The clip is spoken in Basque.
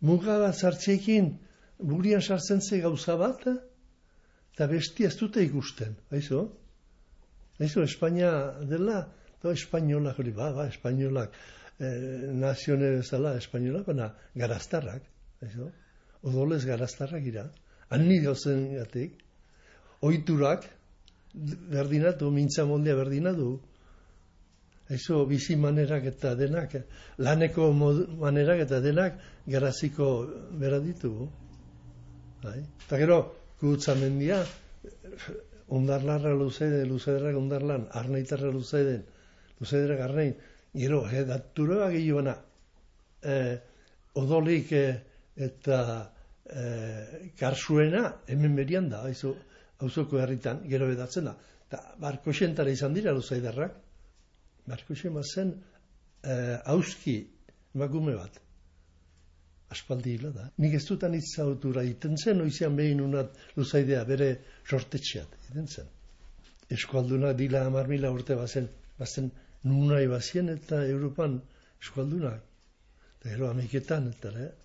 mugara sartzeekin burian sartzen ze gauza bat, eta besti ez dute ikusten, haizu? Haizu, Espainia dela, espainolak hori, espainolak, nazione bezala espainolak, baina garaztarrak, haizu? Odolez garaztarrak ira, hanni dozen gatik, oiturak, berdinatu, mintzamondia berdinatu, haizu, bizi manerak eta denak, laneko manerak eta denak garaziko bera ditugu. Eta gero, gutzamendia, ondarlarra luzederrak ondarlan, arneitarra luzederrak arnein, gero, datura gehiagoana, odolik eta karsuena hemen berian da, hauzoko herritan, gero edatzen da. Eta barkoxentara izan dira luzederrak, barkoxen bat zen hauski emakume bat. Aspaldi hila da. Nik ez dutan itzautura iten zen, oizian behin unat luzaidea bere sortetxeat iten zen. Eskualduna dila 10.000 urte bazen nunai bazien eta Europan eskualdunak. Eta gero Ameriketan, eta